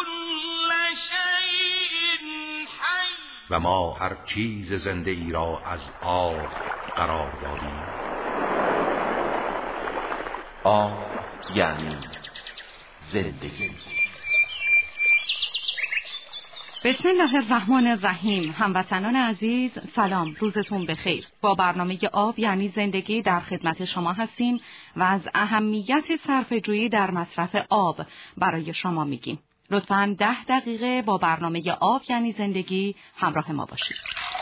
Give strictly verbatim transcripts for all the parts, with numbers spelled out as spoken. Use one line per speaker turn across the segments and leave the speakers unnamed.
و ما هر چیز زنده ای را از آب قرار دادیم.
آب یعنی زندگی.
بسم الله الرحمن الرحیم. هموطنان عزیز سلام، روزتون بخیر. با برنامه آب یعنی زندگی در خدمت شما هستیم و از اهمیت صرفه‌جویی در مصرف آب برای شما میگیم. لطفاً ده دقیقه با برنامه آب یعنی زندگی همراه ما باشید.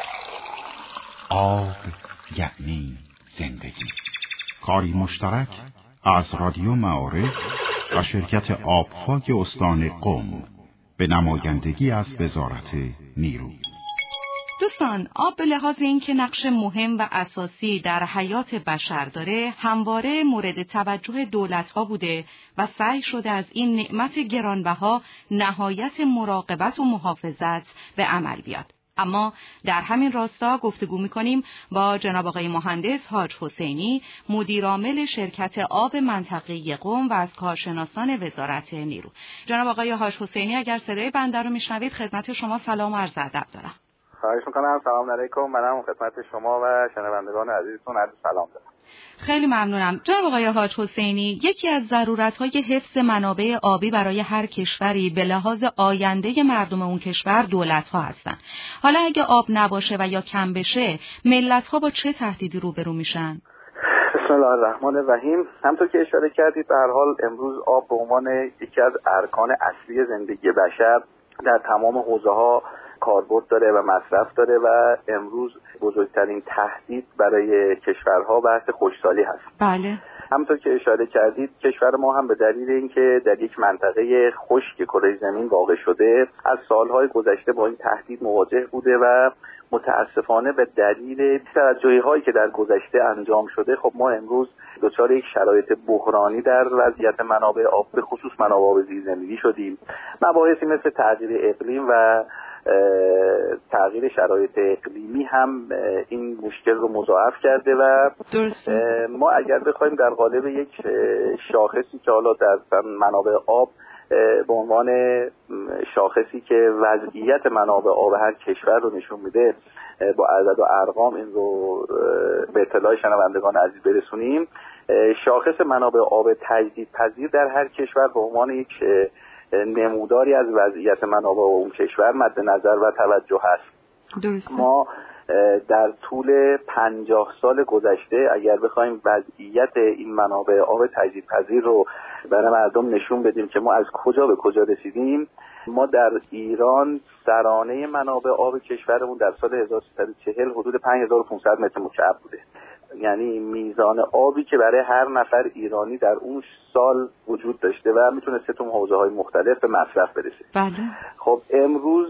آب یعنی زندگی، کاری مشترک از رادیو معارف و شرکت آبخاک استان قم به نمایندگی از وزارت نیرو.
دوستان، آب به لحاظ اینکه نقش مهم و اساسی در حیات بشر داره، همواره مورد توجه دولت‌ها بوده و سعی شده از این نعمت گرانبها نهایت مراقبت و محافظت به عمل بیاد. اما در همین راستا گفتگو می‌کنیم با جناب آقای مهندس حاج حسینی، مدیرعامل شرکت آب منطقه قم و از کارشناسان وزارت نیرو. جناب آقای حاج حسینی، اگر صدای بنده رو میشنوید خدمت شما سلام و عرض ادب دارم.
خواهش میکنم. سلام علیکم. منم خدمت شما و شنوندگان عزیزتون عرض سلام دارم.
خیلی ممنونم. جناب آقای حاج حسینی، یکی از ضرورت‌های حفظ منابع آبی برای هر کشوری به لحاظ آینده مردم اون کشور دولت‌ها هستن. حالا اگه آب نباشه و یا کم بشه، ملت‌ها با چه تهدیدی روبرو میشن؟
بسم الله الرحمن الرحیم. همونطور که اشاره کردید، به هر حال امروز آب به عنوان یکی از ارکان اصلی زندگی بشر در تمام حوزه‌ها کاربرد داره و مصرف داره و امروز بزرگترین تهدید برای کشورها بحث خشکسالی هست.
بله.
همونطور که اشاره کردید، کشور ما هم به دلیل اینکه در یک منطقه خشک کره زمین واقع شده، از سالهای گذشته با این تهدید مواجه بوده و متاسفانه به دلیل توجهی هایی که در گذشته انجام شده، خب ما امروز دچار یک شرایط بحرانی در وضعیت منابع آب، به خصوص منابع آب زیرزمینی شدیم. مباحثی مثل تغییر اقلیم و تغییر شرایط اقلیمی هم این مشکل رو مضاعف کرده و
درسته.
ما اگر بخوایم در قالب یک شاخصی که حالا در منابع آب به عنوان شاخصی که وضعیت منابع آب هر کشور رو نشون میده با عدد و ارقام این رو به اطلاع شنوندگان عزیز برسونیم، شاخص منابع آب تجدیدپذیر در هر کشور به عنوان یک نموداری از وضعیت منابع اون کشور مد نظر و توجه هست.
درسته.
ما در طول پنجاه سال گذشته اگر بخوایم وضعیت این منابع آب تجدیدپذیر رو برای مردم نشون بدیم که ما از کجا به کجا رسیدیم، ما در ایران سرانه منابع آب کشورمون در سال هزار و سیصد و چهل حدود پنج هزار و پانصد متر مکعب بوده. یعنی میزان آبی که برای هر نفر ایرانی در اون سال وجود داشته و میتونسته تو حوزه‌های مختلف به مصرف برسه.
بله.
خب امروز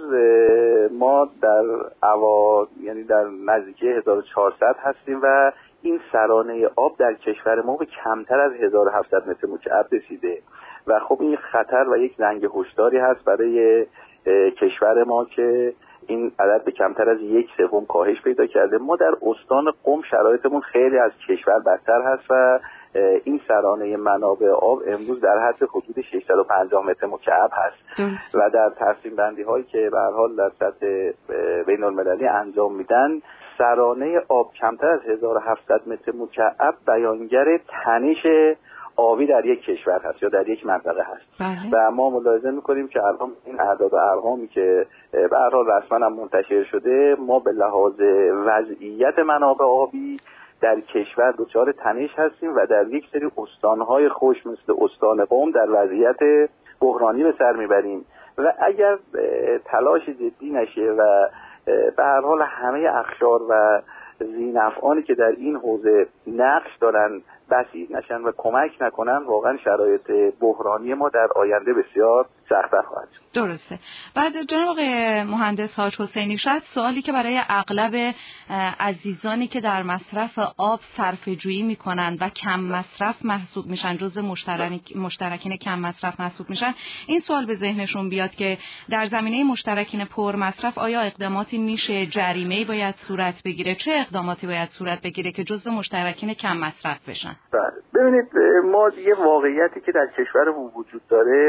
ما در اوا یعنی در نزدیکی هزار و چهارصد هستیم و این سرانه آب در کشور ما به کمتر از هزار و هفتصد متر مکعب رسیده و خب این خطر و یک زنگ هشداری هست برای کشور ما که این عدد به کمتر از یک سوم کاهش پیدا کرده. ما در استان قم شرایطمون خیلی از کشور بدتر هست و این سرانه منابع آب امروز در حد حدود ششصد و پنجاه متر مکعب هست
درست.
و در تقسیم بندی هایی که به هر حال در سطح بین المللی انجام میدن، سرانه آب کمتر از هزار و هفتصد متر مکعب بیانگر تنش آبی در یک کشور هست یا در یک منطقه هست.
بله.
و ما ملاحظه میکنیم که الان این اعداد و ارقامی که به هر حال رسما هم منتشر شده، ما به لحاظ وضعیت منابع آبی در کشور دچار تنش هستیم و در یک سری استانهای خوش مثل استان قم در وضعیت بحرانی به سر میبریم و اگر تلاش جدی نشه و به هر حال همه اقشار و ذی‌نفعانی که در این حوزه نقش دارن بسیج نشن و کمک نکنن، واقعا شرایط بحرانی ما در آینده بسیار سخت‌تر خواهد شد.
درسته. بعد جناب آقای مهندس حاج حسینی، شاید سوالی که برای اغلب عزیزانی که در مصرف آب صرفه‌جویی میکنن و کم مصرف محسوب میشن، جزء مشترک مشترکین کم مصرف محسوب میشن، این سوال به ذهنشون بیاد که در زمینه مشترکین پر مصرف آیا اقداماتی میشه، جریمه‌ای باید صورت بگیره، چه اقداماتی باید صورت بگیره که جزء مشترکین کم مصرف بشن؟
بله، ببینید ما یه واقعیتی که در کشورمون وجود داره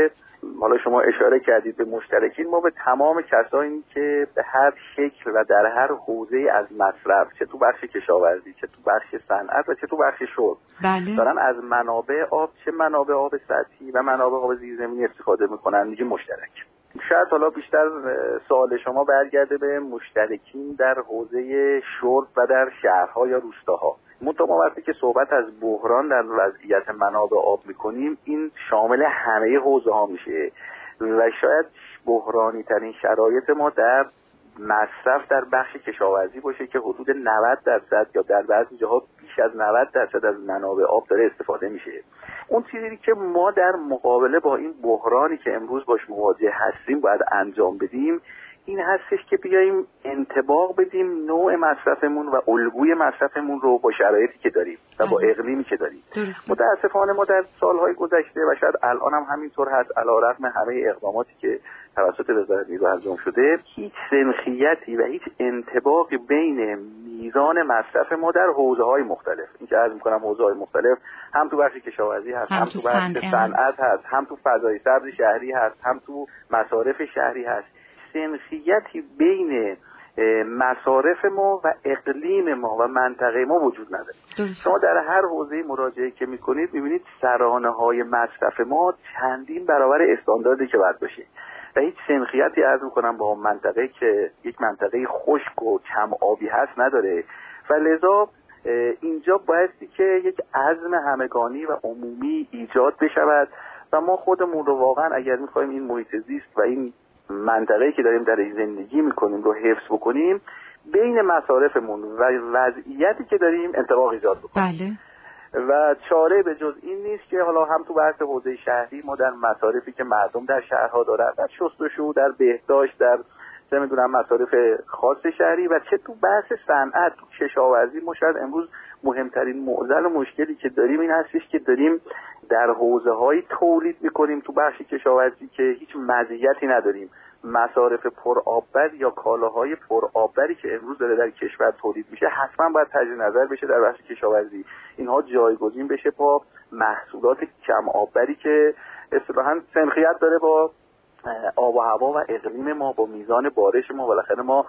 حالا شما اشاره کردید به مشترکین، ما به تمام کسانی که به هر شکل و در هر حوزه از مصرف، چه تو بخش کشاورزی، چه تو بخش صنعت و چه تو بخش شرب،
بله.
دارن از منابع آب، چه منابع آب سطحی و منابع آب زیرزمینی استفاده میکنن، میگه مشترک. شاید حالا بیشتر سوال شما برگرده به مشترکین در حوزه شرب و در شهرها یا روستاها. منتها ما وقتی که صحبت از بحران در وضعیت منابع آب میکنیم، این شامل همه حوزه ها میشه و شاید بحرانی ترین شرایط ما در مصرف در بخش کشاورزی باشه که حدود نود درصد یا در بعضی جاها بیش از نود درصد از منابع آب داره استفاده میشه. اون چیزی که ما در مقابله با این بحرانی که امروز باش مواجه هستیم باید انجام بدیم این هستش که بیاییم انطباق بدیم نوع مصرفمون و الگوی مصرفمون رو با شرایطی که داریم و با اقلیمی که داریم. متاسفانه ما در سالهای گذشته و شاید الان هم همینطور هست، علیرغم همه اقداماتی که توسط وزارت نیروی انجام شده، هیچ سنخیتی و هیچ انطباقی بین میزان مصرف ما در حوزه‌های مختلف، این که عرض می‌کنم حوزه‌های مختلف، هم تو بخش کشاورزی هست، هم, هم تو بخش صنعت هست، هم تو فضای سبز شهری هست، هم تو مصارف شهری هست، سنخیتی بین مصارف ما و اقلیم ما و منطقه ما وجود نداره. شما در هر حوزه مراجعه که میکنید میبینید سرانه های مصرف ما چندین برابر استانداردی که باید باشه و هیچ سنخیتی عرض میکنم با منطقه که یک منطقه خشک و کم آبی هست نداره و لذا اینجا بایستی که یک عزم همگانی و عمومی ایجاد بشود و ما خودمون رو واقعا اگر میخوایم این محیط زیست و این منطقه‌ای که داریم در زندگی میکنیم رو حفظ بکنیم، بین مصارفمون و وضعیتی که داریم انطباق ایجاد بکنیم.
بله. و
چاره به جز این نیست که حالا هم تو بحث حوزه شهری ما در مصارفی که مردم در شهرها دارن، در شستشو، در بهداشت، در چه میدونم مصارف خاص شهری و چه تو بحث صنعت، تو کشاورزی، ما شاید امروز مهمترین معضل و مشکلی که داریم این هستش که داریم در حوزه‌های تولید می‌کنیم تو بخش کشاورزی که هیچ مزیتی نداریم. مصارف پرآببر یا کالاهای پرآببری که امروز داره در کشور تولید میشه حتما باید تجدید نظر بشه در بخش کشاورزی، اینها جایگزین بشه با محصولات کم آببری که اصطلاحاً سنخیت داره با آب و هوا و اقلیم ما، با میزان بارش ما. بالاخره ما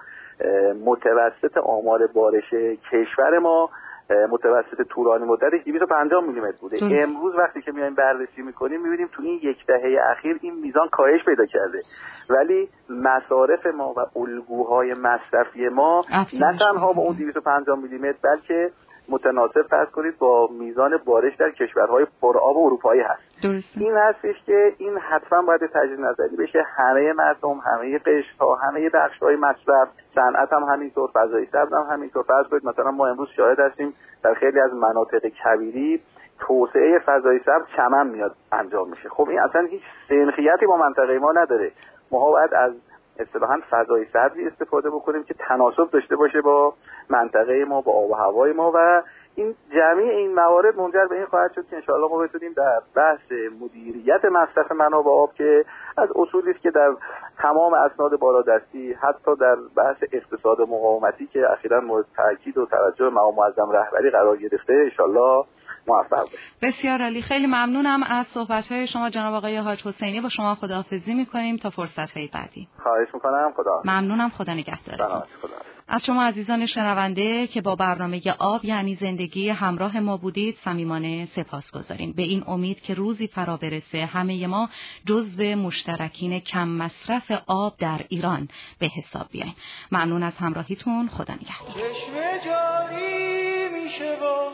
متوسط آمار بارش کشور ما متوسط طولانی مدتش دویست و پنجاه میلیمتر بوده. امروز وقتی که میایم بررسی میکنیم میبینیم تو این یک دهه اخیر این میزان کاهش پیدا کرده، ولی مصارف ما و الگوهای مصرفی ما نه تنها با اون دویست و پنجاه میلیمتر بلکه متناسب فرض کنید با میزان بارش در کشورهای پرآب اروپایی هست.
درسته.
این هستش که این حتما باید تجدید نظری بشه. همه مردم، همه قشرها، همه بخش‌های مصرف، صنعت هم همینطور، فضای سبز هم همینطور. فرض کنید مثلا ما امروز شاهد هستیم در خیلی از مناطق کویری توسعه فضای سبز چمن میاد انجام میشه. خب این اصلا هیچ سنخیتی با منطقه ما نداره. ما باید از اصطلاحاً فضای سبزی استفاده بکنیم که تناسب داشته باشه با منطقه ما، با آب و هوای ما و این جمعی این موارد منجر به این خواهد شد که انشاءالله ما بتونیم در بحث مدیریت مصرف منابع آب که از اصولی است که در تمام اسناد بالادستی، حتی در بحث اقتصاد مقاومتی که اخیراً مورد تاکید و توجه مقام معظم رهبری قرار گرفته، انشاءالله موفق باشید.
بسیار عالی، خیلی ممنونم از صحبت‌های شما جناب آقای حاج حسینی. با شما خداحافظی می‌کنیم تا فرصت‌های بعدی.
خواهش می‌کنم. خدا
ممنونم. خدا نگهدارتون. از شما عزیزان شنونده که با برنامه آب یعنی زندگی همراه ما بودید صمیمانه سپاسگزاریم. به این امید که روزی فرا برسه همه ما جزو مشترکین کم مصرف آب در ایران به حساب بیایم. ممنون از همراهیتون. خدا نگهدار.
چشمه جاری میشه با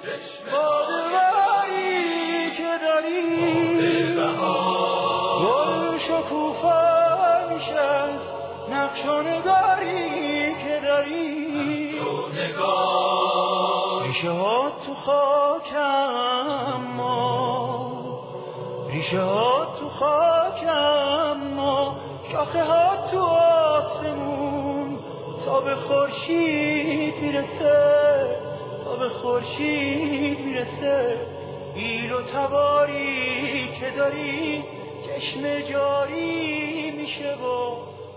بادوایی که داری، گل شکوفا میشه نقش و نگاری که داری، ریشه ها تو خاکم ما، ریشه ها تو خاکم ما، شاخه ها تو آسمون، تا به خورشید میرسه، تا به خورشید میرسه. ایل و تباری که داری چشم جاری میشه با